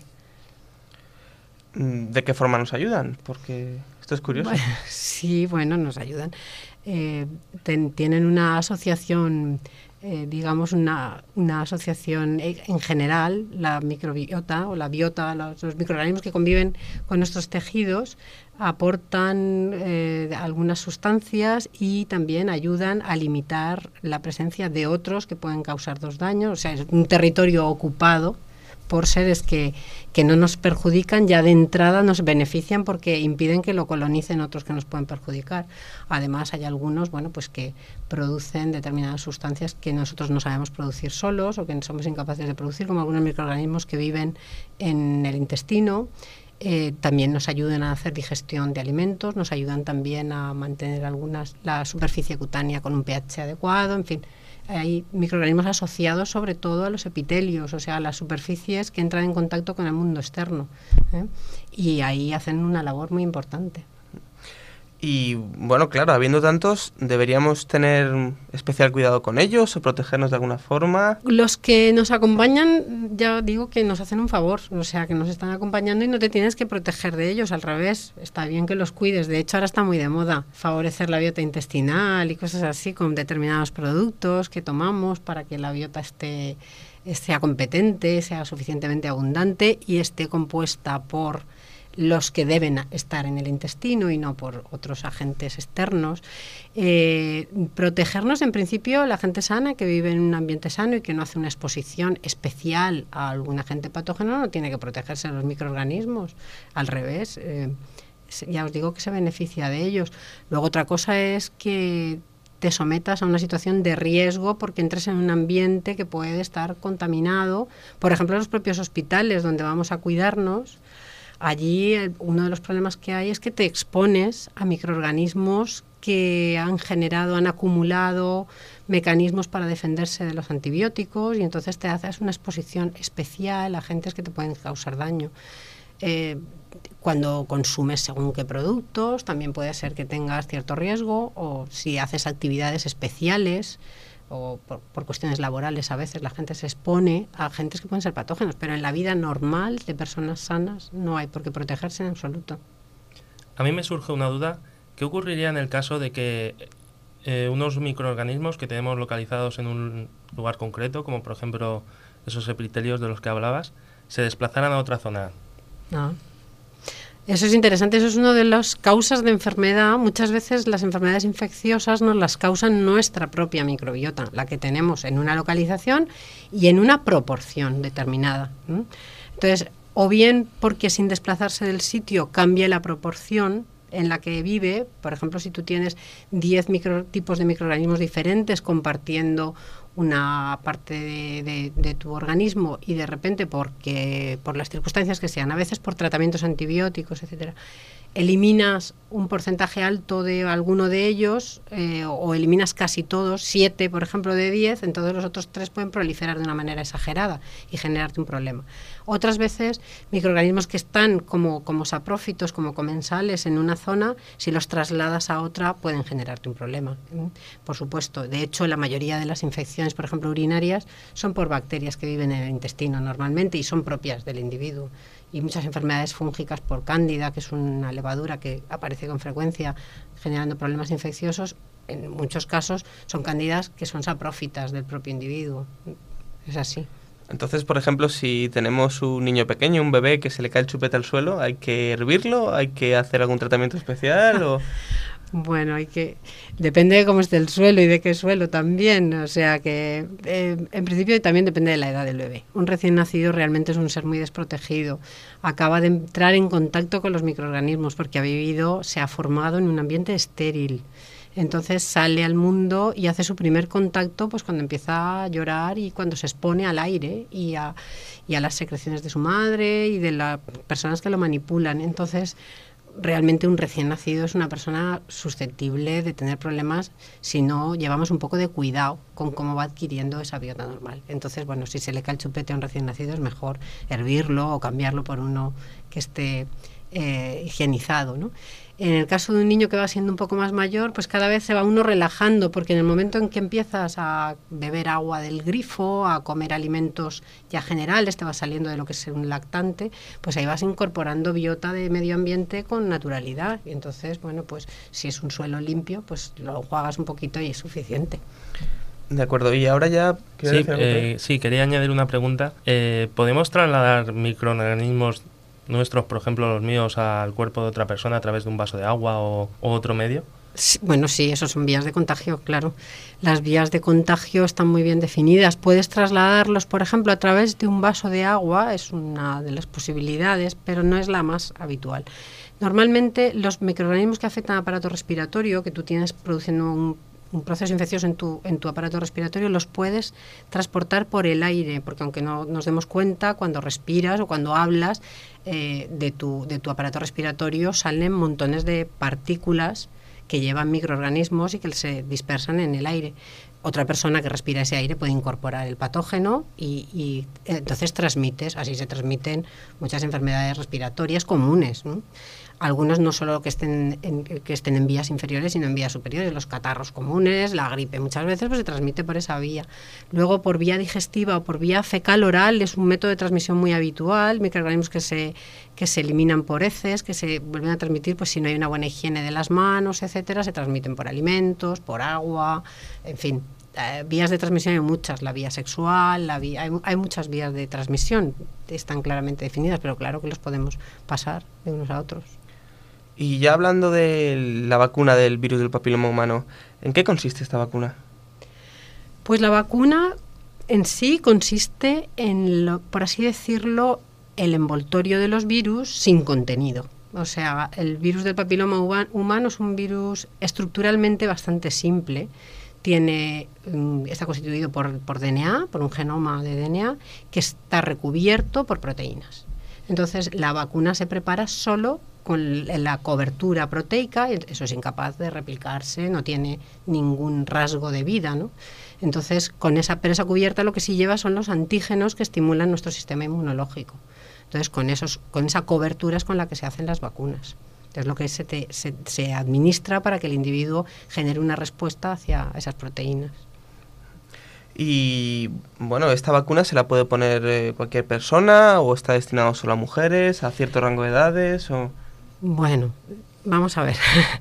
¿De qué forma nos ayudan? Porque esto es curioso. Bueno, sí, bueno, nos ayudan. Eh, ten, tienen una asociación, eh, digamos, una, una asociación en general, la microbiota o la biota, los, los microorganismos que conviven con nuestros tejidos, aportan eh, algunas sustancias y también ayudan a limitar la presencia de otros que pueden causarnos daño. O sea, es un territorio ocupado por seres que, que no nos perjudican, ya de entrada nos benefician porque impiden que lo colonicen otros que nos pueden perjudicar. Además, hay algunos, bueno, pues que producen determinadas sustancias que nosotros no sabemos producir solos o que somos incapaces de producir, como algunos microorganismos que viven en el intestino. Eh, también nos ayudan a hacer digestión de alimentos, nos ayudan también a mantener algunas la superficie cutánea con un pH adecuado, en fin. Hay microorganismos asociados sobre todo a los epitelios, o sea, a las superficies que entran en contacto con el mundo externo, ¿eh? Y ahí hacen una labor muy importante. Y bueno, claro, habiendo tantos, ¿deberíamos tener especial cuidado con ellos o protegernos de alguna forma? Los que nos acompañan, ya digo que nos hacen un favor, o sea, que nos están acompañando y no te tienes que proteger de ellos, al revés, está bien que los cuides. De hecho, ahora está muy de moda favorecer la biota intestinal y cosas así con determinados productos que tomamos para que la biota esté, sea competente, sea suficientemente abundante y esté compuesta por los que deben estar en el intestino y no por otros agentes externos. Eh, protegernos, en principio, la gente sana que vive en un ambiente sano y que no hace una exposición especial a algún agente patógeno no tiene que protegerse de los microorganismos. Al revés, eh, ya os digo que se beneficia de ellos. Luego otra cosa es que te sometas a una situación de riesgo porque entres en un ambiente que puede estar contaminado. Por ejemplo, en los propios hospitales donde vamos a cuidarnos, allí eh, uno de los problemas que hay es que te expones a microorganismos que han generado, han acumulado mecanismos para defenderse de los antibióticos y entonces te haces una exposición especial a agentes que te pueden causar daño. Eh, cuando consumes según qué productos, también puede ser que tengas cierto riesgo, o si haces actividades especiales o por, por cuestiones laborales, a veces la gente se expone a agentes que pueden ser patógenos, pero en la vida normal de personas sanas no hay por qué protegerse en absoluto. A mí me surge una duda, ¿qué ocurriría en el caso de que eh, unos microorganismos que tenemos localizados en un lugar concreto, como por ejemplo esos epitelios de los que hablabas, se desplazaran a otra zona? Ah. Eso es interesante, eso es una de las causas de enfermedad. Muchas veces las enfermedades infecciosas nos las causan nuestra propia microbiota, la que tenemos en una localización y en una proporción determinada. ¿Mm? Entonces, o bien porque sin desplazarse del sitio cambie la proporción en la que vive, por ejemplo, si tú tienes diez micro, tipos de microorganismos diferentes compartiendo una parte de, de, de tu organismo y de repente porque por las circunstancias que sean, a veces por tratamientos antibióticos, etcétera, eliminas un porcentaje alto de alguno de ellos eh, o eliminas casi todos, siete por ejemplo de diez, entonces los otros tres pueden proliferar de una manera exagerada y generarte un problema. Otras veces microorganismos que están como, como saprófitos, como comensales en una zona, si los trasladas a otra pueden generarte un problema, ¿eh? Por supuesto. De hecho, la mayoría de las infecciones, por ejemplo urinarias, son por bacterias que viven en el intestino normalmente y son propias del individuo. Y muchas enfermedades fúngicas por cándida, que es una levadura que aparece con frecuencia generando problemas infecciosos, en muchos casos son cándidas que son saprófitas del propio individuo. Es así. Entonces, por ejemplo, si tenemos un niño pequeño, un bebé que se le cae el chupete al suelo, ¿hay que hervirlo? ¿Hay que hacer algún tratamiento especial? O... Bueno, hay que depende de cómo esté el suelo y de qué suelo también, o sea que eh, en principio también depende de la edad del bebé. Un recién nacido realmente es un ser muy desprotegido, acaba de entrar en contacto con los microorganismos porque ha vivido, se ha formado en un ambiente estéril. Entonces sale al mundo y hace su primer contacto pues cuando empieza a llorar y cuando se expone al aire y a, y a las secreciones de su madre y de las personas que lo manipulan. Entonces realmente un recién nacido es una persona susceptible de tener problemas si no llevamos un poco de cuidado con cómo va adquiriendo esa biota normal. Entonces, bueno, si se le cae el chupete a un recién nacido es mejor hervirlo o cambiarlo por uno que esté eh, higienizado, ¿no? En el caso de un niño que va siendo un poco más mayor, pues cada vez se va uno relajando, porque en el momento en que empiezas a beber agua del grifo, a comer alimentos ya generales, te vas saliendo de lo que es un lactante, pues ahí vas incorporando biota de medio ambiente con naturalidad. Y entonces, bueno, pues si es un suelo limpio, pues lo enjuagas un poquito y es suficiente. De acuerdo, y ahora ya... Sí, eh, sí, quería añadir una pregunta. Eh, ¿Podemos trasladar microorganismos nuestros, por ejemplo los míos, al cuerpo de otra persona a través de un vaso de agua o, o otro medio? Sí, bueno, sí, eso son vías de contagio, claro. Las vías de contagio están muy bien definidas. Puedes trasladarlos, por ejemplo, a través de un vaso de agua, es una de las posibilidades, pero no es la más habitual. Normalmente los microorganismos que afectan al aparato respiratorio, que tú tienes produciendo un un proceso infeccioso en tu, en tu aparato respiratorio, los puedes transportar por el aire, porque aunque no nos demos cuenta, cuando respiras o cuando hablas, eh, de, tu, de tu aparato respiratorio salen montones de partículas que llevan microorganismos y que se dispersan en el aire. Otra persona que respira ese aire puede incorporar el patógeno y, y entonces transmites, así se transmiten muchas enfermedades respiratorias comunes, ¿no? algunos no solo que estén, en, que estén en vías inferiores, sino en vías superiores. Los catarros comunes, la gripe, muchas veces pues, se transmite por esa vía. Luego, por vía digestiva o por vía fecal-oral, es un método de transmisión muy habitual, microorganismos que se, que se eliminan por heces, que se vuelven a transmitir pues si no hay una buena higiene de las manos, etcétera, se transmiten por alimentos, por agua, en fin. Eh, vías de transmisión hay muchas, la vía sexual, la vía, hay, hay muchas vías de transmisión, están claramente definidas, pero claro que los podemos pasar de unos a otros. Y ya hablando de la vacuna del virus del papiloma humano, ¿en qué consiste esta vacuna? Pues la vacuna en sí consiste en, lo, por así decirlo, el envoltorio de los virus sin contenido. O sea, el virus del papiloma humano es un virus estructuralmente bastante simple. Tiene, está constituido por, por D N A, por un genoma de D N A, que está recubierto por proteínas. Entonces, la vacuna se prepara solo con la cobertura proteica, eso es incapaz de replicarse, no tiene ningún rasgo de vida, ¿no? Entonces, con esa, pero esa cubierta lo que sí lleva son los antígenos que estimulan nuestro sistema inmunológico. Entonces, con, esos, con esa cobertura es con la que se hacen las vacunas. Es lo que se, te, se, se administra para que el individuo genere una respuesta hacia esas proteínas. Y bueno, ¿esta vacuna se la puede poner eh, cualquier persona o está destinado solo a mujeres, a cierto rango de edades? O... Bueno, vamos a ver.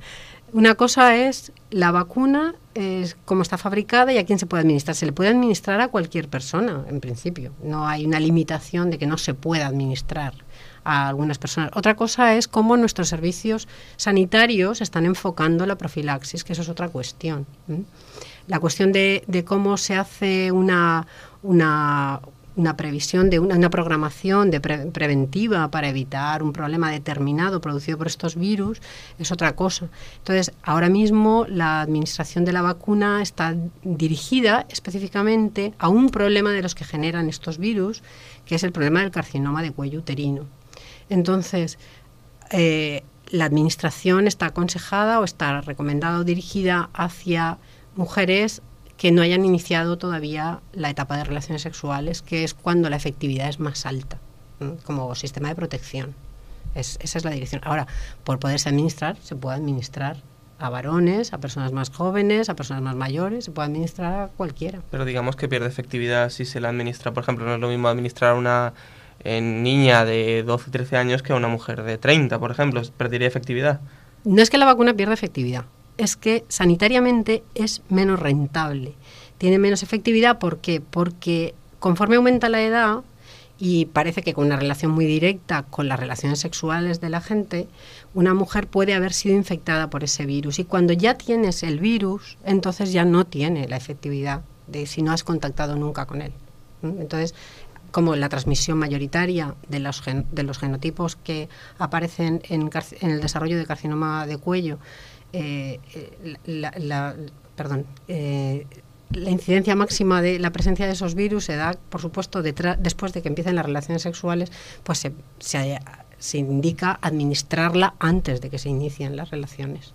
Una cosa es la vacuna, es cómo está fabricada y a quién se puede administrar. Se le puede administrar a cualquier persona, en principio. No hay una limitación de que no se pueda administrar a algunas personas. Otra cosa es cómo nuestros servicios sanitarios están enfocando la profilaxis, que eso es otra cuestión. ¿eh? La cuestión de, de cómo se hace una, una, una previsión, de una, una programación de pre, preventiva para evitar un problema determinado producido por estos virus es otra cosa. Entonces, ahora mismo la administración de la vacuna está dirigida específicamente a un problema de los que generan estos virus, que es el problema del carcinoma de cuello uterino. Entonces, eh, la administración está aconsejada o está recomendada o dirigida hacia mujeres que no hayan iniciado todavía la etapa de relaciones sexuales, que es cuando la efectividad es más alta, ¿no? Como sistema de protección. Es, esa es la dirección. Ahora, por poderse administrar, se puede administrar a varones, a personas más jóvenes, a personas más mayores, se puede administrar a cualquiera. Pero digamos que pierde efectividad si se la administra, por ejemplo, no es lo mismo administrar a una eh, niña de doce, trece años que a una mujer de treinta, por ejemplo, perdería efectividad. No es que la vacuna pierda efectividad, es que sanitariamente es menos rentable, tiene menos efectividad. ¿Por qué? Porque conforme aumenta la edad, y parece que con una relación muy directa con las relaciones sexuales de la gente, una mujer puede haber sido infectada por ese virus, y cuando ya tienes el virus, entonces ya no tiene la efectividad de si no has contactado nunca con él. Entonces, como la transmisión mayoritaria de los, gen, de los genotipos que aparecen en, en el desarrollo de carcinoma de cuello, eh, la, la, perdón, eh, la incidencia máxima de la presencia de esos virus se da, por supuesto, detrás, después de que empiecen las relaciones sexuales, pues se, se, se indica administrarla antes de que se inicien las relaciones.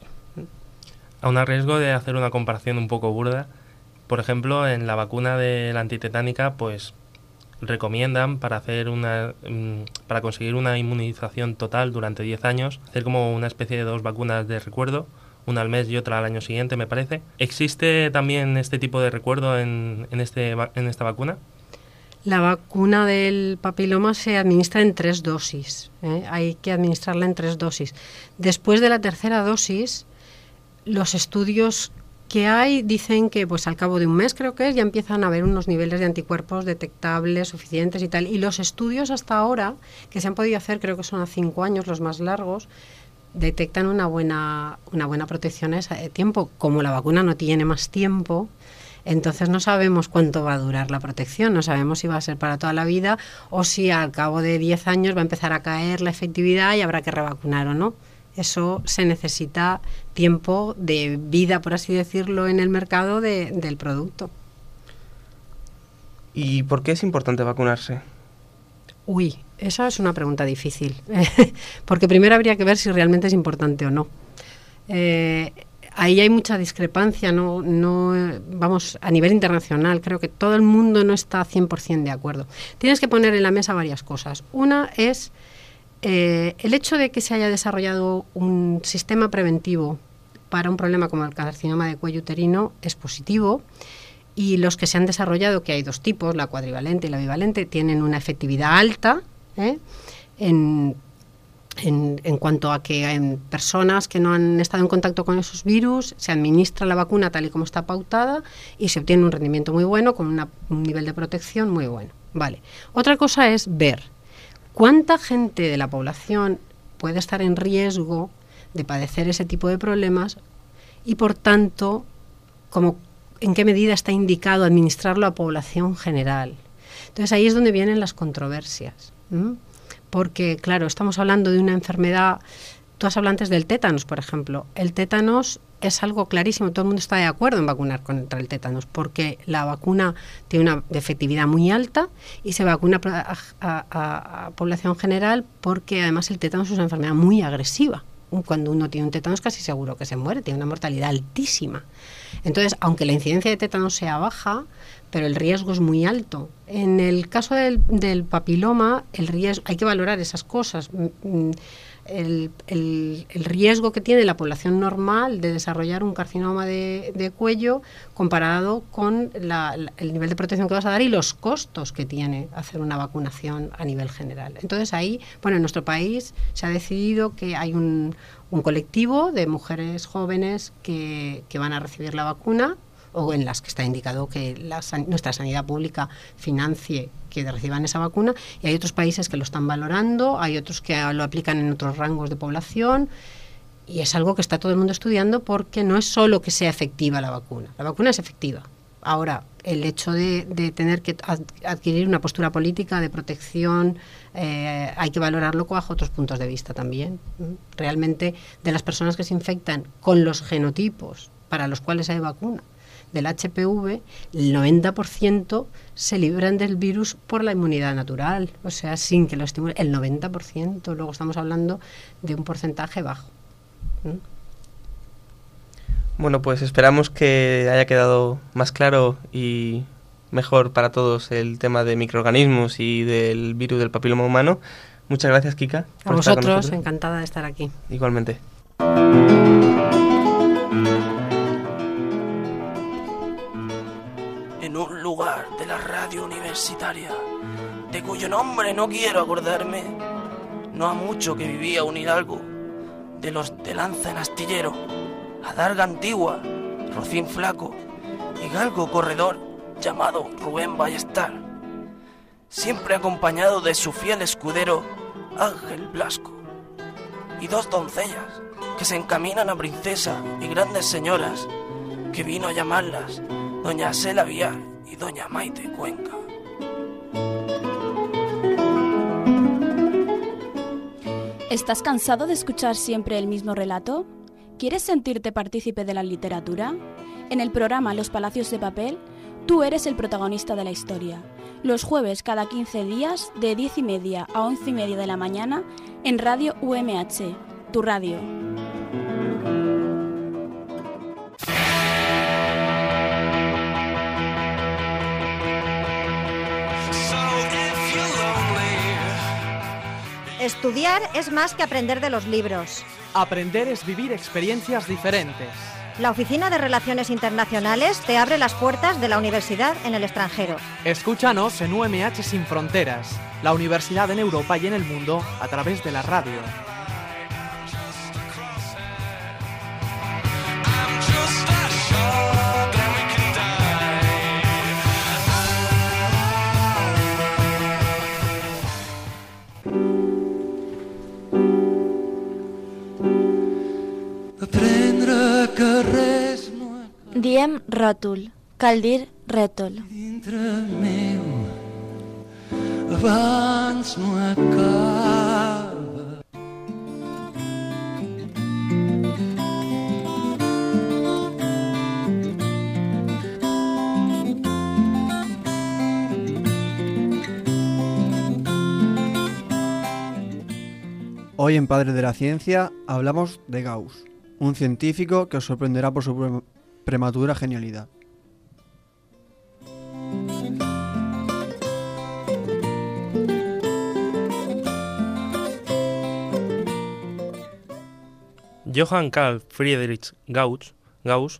Aun a riesgo de hacer una comparación un poco burda, por ejemplo, en la vacuna de la antitetánica, pues recomiendan para hacer una para conseguir una inmunización total durante diez años, hacer como una especie de dos vacunas de recuerdo, una al mes y otra al año siguiente, me parece. ¿Existe también este tipo de recuerdo en, en, este, en esta vacuna? La vacuna del papiloma se administra en tres dosis, ¿eh? Hay que administrarla en tres dosis. Después de la tercera dosis, los estudios que hay dicen que pues al cabo de un mes, creo que es, ya empiezan a haber unos niveles de anticuerpos detectables, suficientes y tal. Y los estudios hasta ahora, que se han podido hacer, creo que son a cinco años los más largos, detectan una buena, una buena protección a ese tiempo. Como la vacuna no tiene más tiempo, entonces no sabemos cuánto va a durar la protección, no sabemos si va a ser para toda la vida o si al cabo de diez años va a empezar a caer la efectividad y habrá que revacunar o no. Eso se necesita tiempo de vida, por así decirlo, en el mercado de, del producto. ¿Y por qué es importante vacunarse? Uy, esa es una pregunta difícil, porque primero habría que ver si realmente es importante o no. Eh, ahí hay mucha discrepancia, no, no, vamos, a nivel internacional, creo que todo el mundo no está cien por ciento de acuerdo. Tienes que poner en la mesa varias cosas. Una es eh, el hecho de que se haya desarrollado un sistema preventivo para un problema como el carcinoma de cuello uterino es positivo, y los que se han desarrollado, que hay dos tipos, la cuadrivalente y la bivalente, tienen una efectividad alta, ¿eh? en, en, en cuanto a que en personas que no han estado en contacto con esos virus se administra la vacuna tal y como está pautada y se obtiene un rendimiento muy bueno con una, un nivel de protección muy bueno. Vale. Otra cosa es ver cuánta gente de la población puede estar en riesgo de padecer ese tipo de problemas y, por tanto, como, en qué medida está indicado administrarlo a población general. Entonces, ahí es donde vienen las controversias. ¿m? Porque, claro, estamos hablando de una enfermedad. Tú has hablado antes del tétanos, por ejemplo. El tétanos es algo clarísimo, todo el mundo está de acuerdo en vacunar contra el tétanos, porque la vacuna tiene una efectividad muy alta y se vacuna a, a, a, a población general, porque además el tétanos es una enfermedad muy agresiva. Cuando uno tiene un tétanos casi seguro que se muere, tiene una mortalidad altísima. Entonces, aunque la incidencia de tétanos sea baja, pero el riesgo es muy alto. En el caso del, del papiloma, el riesgo, hay que valorar esas cosas. El, el, el riesgo que tiene la población normal de desarrollar un carcinoma de, de cuello comparado con la, la, el nivel de protección que vas a dar y los costos que tiene hacer una vacunación a nivel general. Entonces ahí, bueno, en nuestro país se ha decidido que hay un, un colectivo de mujeres jóvenes que, que van a recibir la vacuna, o en las que está indicado que la, nuestra sanidad pública financie que reciban esa vacuna, y hay otros países que lo están valorando, hay otros que lo aplican en otros rangos de población, y es algo que está todo el mundo estudiando, porque no es solo que sea efectiva la vacuna, la vacuna es efectiva. Ahora, el hecho de, de tener que adquirir una postura política de protección, eh, hay que valorarlo bajo otros puntos de vista también. Realmente, de las personas que se infectan con los genotipos para los cuales hay vacuna, del H P V, el noventa por ciento se libran del virus por la inmunidad natural, o sea, sin que lo estimule, el noventa por ciento. Luego estamos hablando de un porcentaje bajo. ¿Mm? Bueno, pues esperamos que haya quedado más claro y mejor para todos el tema de microorganismos y del virus del papiloma humano. Muchas gracias, Kika. A vosotros, encantada de estar aquí. Igualmente. En un lugar de la radio universitaria, de cuyo nombre no quiero acordarme, no ha mucho que vivía un hidalgo, de los de lanza en astillero, adarga antigua, rocín flaco y galgo corredor llamado Rubén Ballestar, siempre acompañado de su fiel escudero Ángel Blasco, y dos doncellas que se encaminan a princesa y grandes señoras, que vino a llamarlas doña Sela Villar y doña Maite Cuenca. ¿Estás cansado de escuchar siempre el mismo relato? ¿Quieres sentirte partícipe de la literatura? En el programa Los Palacios de Papel, tú eres el protagonista de la historia. Los jueves cada quince días, de diez y media a once y media de la mañana, en Radio U M H, tu radio. Estudiar es más que aprender de los libros. Aprender es vivir experiencias diferentes. La Oficina de Relaciones Internacionales te abre las puertas de la universidad en el extranjero. Escúchanos en U M H Sin Fronteras, la universidad en Europa y en el mundo a través de la radio. Diem ròtol, cal dir rètol. Dintre meu abans no acaba. Hoy en Padres de la Ciencia hablamos de Gauss, un científico que os sorprenderá por su pre- prematura genialidad. Johann Carl Friedrich Gauss, Gauss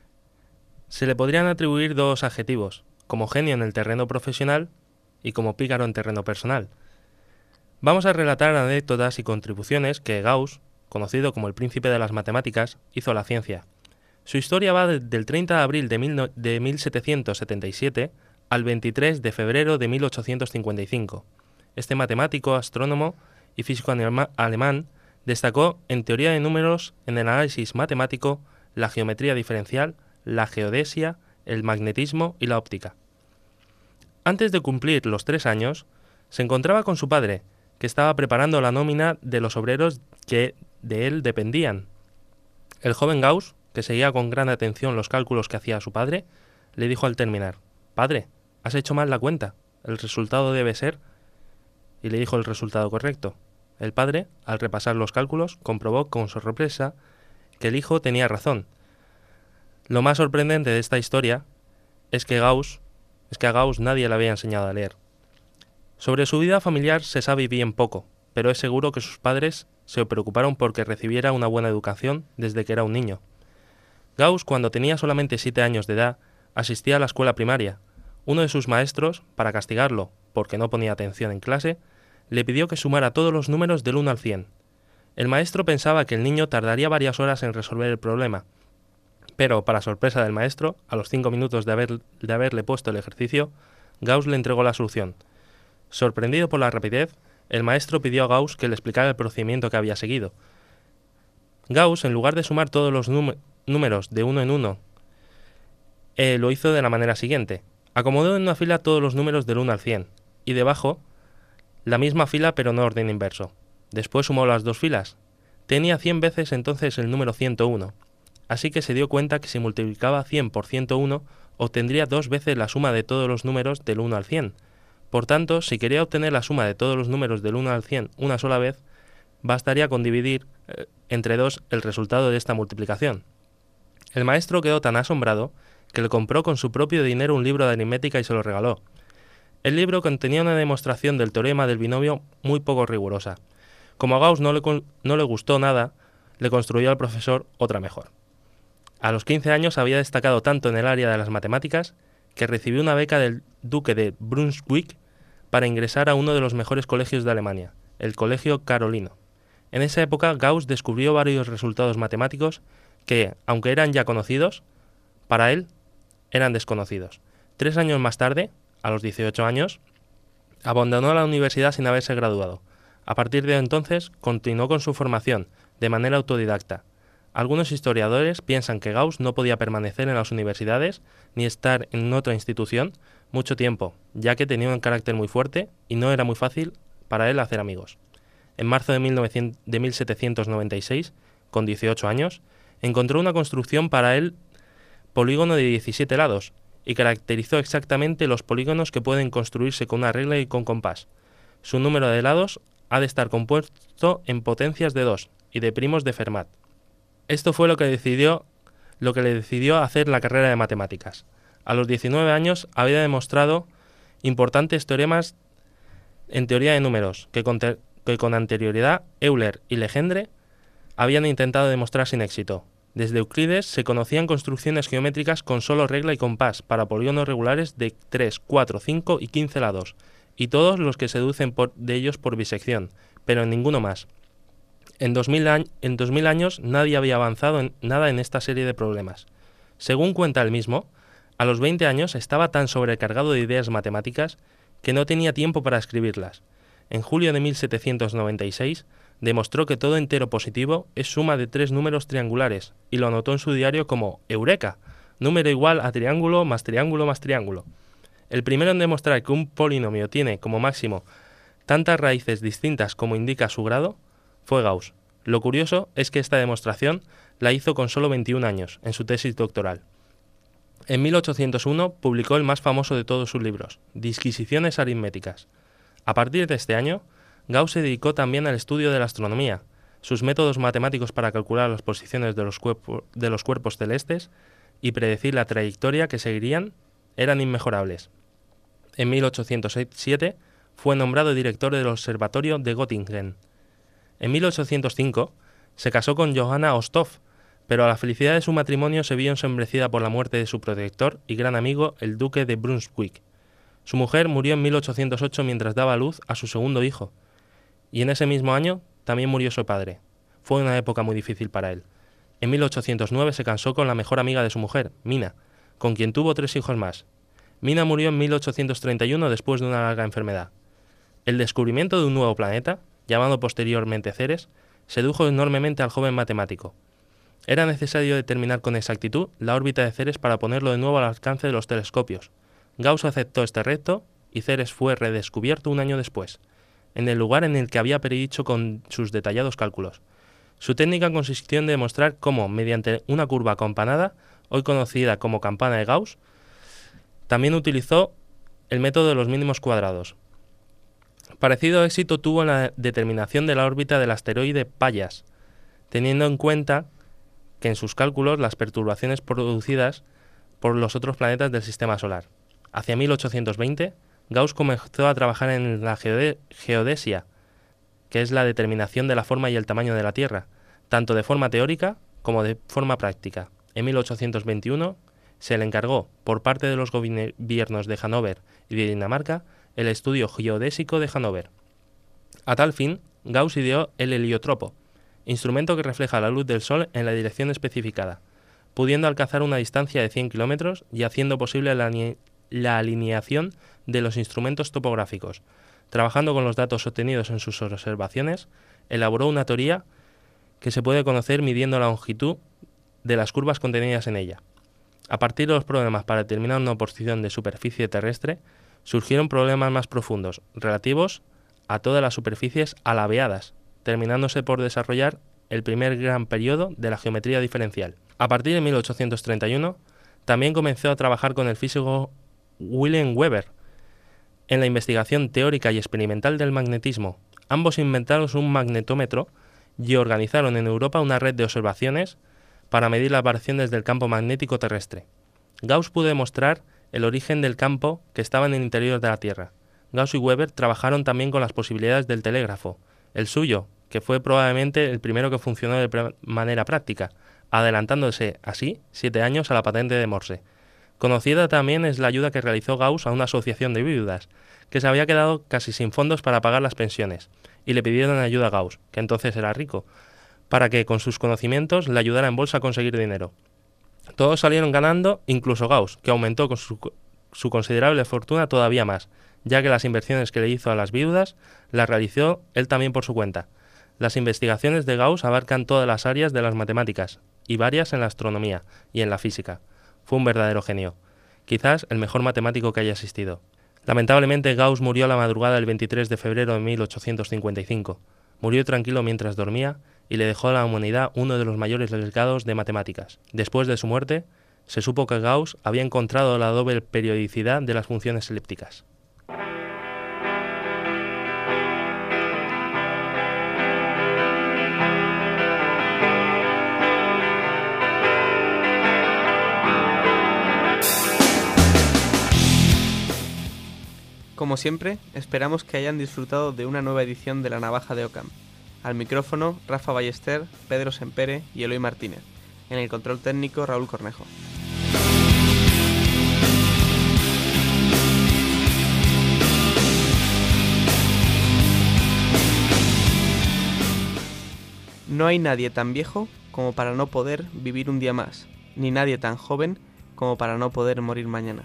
se le podrían atribuir dos adjetivos, como genio en el terreno profesional y como pícaro en terreno personal. Vamos a relatar anécdotas y contribuciones que Gauss, conocido como el príncipe de las matemáticas, hizo a la ciencia. Su historia va de, del treinta de abril de, mil no, de mil setecientos setenta y siete al veintitrés de febrero de mil ochocientos cincuenta y cinco. Este matemático, astrónomo y físico alemán destacó en teoría de números, en el análisis matemático, la geometría diferencial, la geodesia, el magnetismo y la óptica. Antes de cumplir los tres años, se encontraba con su padre, que estaba preparando la nómina de los obreros que de él dependían. El joven Gauss, que seguía con gran atención los cálculos que hacía su padre, le dijo al terminar: «Padre, has hecho mal la cuenta, el resultado debe ser...». Y le dijo el resultado correcto. El padre, al repasar los cálculos, comprobó con sorpresa que el hijo tenía razón. Lo más sorprendente de esta historia es que Gauss, es que a Gauss nadie le había enseñado a leer. Sobre su vida familiar se sabe bien poco, pero es seguro que sus padres se preocuparon porque recibiera una buena educación desde que era un niño. Gauss, cuando tenía solamente siete años de edad, asistía a la escuela primaria. Uno de sus maestros, para castigarlo porque no ponía atención en clase, le pidió que sumara todos los números del uno al cien. El maestro pensaba que el niño tardaría varias horas en resolver el problema, pero, para sorpresa del maestro, a los cinco minutos de, haber, de haberle puesto el ejercicio, Gauss le entregó la solución. Sorprendido por la rapidez, el maestro pidió a Gauss que le explicara el procedimiento que había seguido. Gauss, en lugar de sumar todos los números de uno en uno, eh, lo hizo de la manera siguiente. Acomodó en una fila todos los números del uno al cien, y debajo la misma fila pero en orden inverso. Después sumó las dos filas. Tenía cien veces entonces el número ciento uno, así que se dio cuenta que si multiplicaba cien por ciento uno, obtendría dos veces la suma de todos los números del uno al cien. Por tanto, si quería obtener la suma de todos los números del uno al cien una sola vez, bastaría con dividir eh, entre dos el resultado de esta multiplicación. El maestro quedó tan asombrado que le compró con su propio dinero un libro de aritmética y se lo regaló. El libro contenía una demostración del teorema del binomio muy poco rigurosa. Como a Gauss no le, no le gustó nada, le construyó al profesor otra mejor. A los quince años había destacado tanto en el área de las matemáticas que recibió una beca del duque de Brunswick para ingresar a uno de los mejores colegios de Alemania, el Colegio Carolino. En esa época Gauss descubrió varios resultados matemáticos que, aunque eran ya conocidos, para él eran desconocidos. Tres años más tarde, a los dieciocho años, abandonó la universidad sin haberse graduado. A partir de entonces, continuó con su formación, de manera autodidacta. Algunos historiadores piensan que Gauss no podía permanecer en las universidades ni estar en otra institución mucho tiempo, ya que tenía un carácter muy fuerte y no era muy fácil para él hacer amigos. En marzo de, mil setecientos noventa y seis, con dieciocho años, encontró una construcción para el polígono de diecisiete lados y caracterizó exactamente los polígonos que pueden construirse con una regla y con compás. Su número de lados ha de estar compuesto en potencias de dos y de primos de Fermat. Esto fue lo que decidió, lo que le decidió hacer la carrera de matemáticas. A los diecinueve años había demostrado importantes teoremas en teoría de números que con, te, que con anterioridad Euler y Legendre habían intentado demostrar sin éxito. Desde Euclides se conocían construcciones geométricas con solo regla y compás para polígonos regulares de tres, cuatro, cinco y quince lados, y todos los que se deducen por, de ellos por bisección, pero en ninguno más. En dos mil, en dos mil años nadie había avanzado en nada en esta serie de problemas. Según cuenta él mismo, a los veinte años estaba tan sobrecargado de ideas matemáticas que no tenía tiempo para escribirlas. En julio de mil setecientos noventa y seis demostró que todo entero positivo es suma de tres números triangulares y lo anotó en su diario como «Eureka», número igual a triángulo más triángulo más triángulo. El primero en demostrar que un polinomio tiene como máximo tantas raíces distintas como indica su grado fue Gauss. Lo curioso es que esta demostración la hizo con solo veintiún años, en su tesis doctoral. En mil ochocientos uno publicó el más famoso de todos sus libros, Disquisiciones aritméticas. A partir de este año, Gauss se dedicó también al estudio de la astronomía. Sus métodos matemáticos para calcular las posiciones de los, cuerpo, de los cuerpos celestes y predecir la trayectoria que seguirían eran inmejorables. En mil ochocientos siete fue nombrado director del Observatorio de Göttingen. En mil ochocientos cinco Se casó con Johanna Ostov, pero la felicidad de su matrimonio se vio ensombrecida por la muerte de su protector y gran amigo, el duque de Brunswick. Su mujer murió en mil ochocientos ocho mientras daba a luz a su segundo hijo, y en ese mismo año también murió su padre. Fue una época muy difícil para él. En mil ochocientos nueve se casó con la mejor amiga de su mujer, Mina, con quien tuvo tres hijos más. Mina murió en mil ochocientos treinta y uno después de una larga enfermedad. El descubrimiento de un nuevo planeta, llamado posteriormente Ceres, sedujo enormemente al joven matemático. Era necesario determinar con exactitud la órbita de Ceres para ponerlo de nuevo al alcance de los telescopios. Gauss aceptó este reto y Ceres fue redescubierto un año después, en el lugar en el que había predicho con sus detallados cálculos. Su técnica consistió en demostrar cómo, mediante una curva acampanada, hoy conocida como campana de Gauss, también utilizó el método de los mínimos cuadrados. Parecido éxito tuvo en la determinación de la órbita del asteroide Pallas, teniendo en cuenta que en sus cálculos las perturbaciones producidas por los otros planetas del sistema solar. Hacia mil ochocientos veinte, Gauss comenzó a trabajar en la geode- geodesia, que es la determinación de la forma y el tamaño de la Tierra, tanto de forma teórica como de forma práctica. En mil ochocientos veintiuno se le encargó, por parte de los gobiernos de Hannover y de Dinamarca, el estudio geodésico de Hannover. A tal fin, Gauss ideó el heliotropo, instrumento que refleja la luz del Sol en la dirección especificada, pudiendo alcanzar una distancia de cien kilómetros y haciendo posible la, la alineación de los instrumentos topográficos. Trabajando con los datos obtenidos en sus observaciones, elaboró una teoría que se puede conocer midiendo la longitud de las curvas contenidas en ella. A partir de los problemas para determinar una porción de superficie terrestre, surgieron problemas más profundos, relativos a todas las superficies alabeadas, terminándose por desarrollar el primer gran periodo de la geometría diferencial. A partir de mil ochocientos treinta y uno, también comenzó a trabajar con el físico Wilhelm Weber en la investigación teórica y experimental del magnetismo. Ambos inventaron un magnetómetro y organizaron en Europa una red de observaciones para medir las variaciones del campo magnético terrestre. Gauss pudo demostrar el origen del campo que estaba en el interior de la Tierra. Gauss y Weber trabajaron también con las posibilidades del telégrafo, el suyo, que fue probablemente el primero que funcionó de pr- manera práctica, adelantándose así siete años a la patente de Morse. Conocida también es la ayuda que realizó Gauss a una asociación de viudas, que se había quedado casi sin fondos para pagar las pensiones, y le pidieron ayuda a Gauss, que entonces era rico, para que con sus conocimientos le ayudara en bolsa a conseguir dinero. Todos salieron ganando, incluso Gauss, que aumentó con su, su considerable fortuna todavía más, ya que las inversiones que le hizo a las viudas las realizó él también por su cuenta. Las investigaciones de Gauss abarcan todas las áreas de las matemáticas, y varias en la astronomía y en la física. Fue un verdadero genio, quizás el mejor matemático que haya existido. Lamentablemente, Gauss murió a la madrugada del veintitrés de febrero de mil ochocientos cincuenta y cinco. Murió tranquilo mientras dormía y le dejó a la humanidad uno de los mayores legados de matemáticas. Después de su muerte, se supo que Gauss había encontrado la doble periodicidad de las funciones elípticas. Como siempre, esperamos que hayan disfrutado de una nueva edición de La Navaja de Occam. Al micrófono, Rafa Ballester, Pedro Sempere y Eloy Martínez. En el control técnico, Raúl Cornejo. No hay nadie tan viejo como para no poder vivir un día más, ni nadie tan joven como para no poder morir mañana.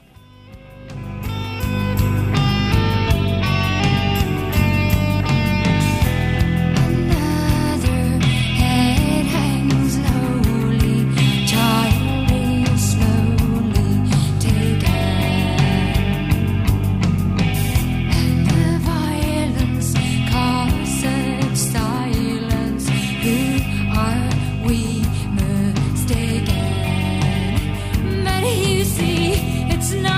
It's not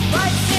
Right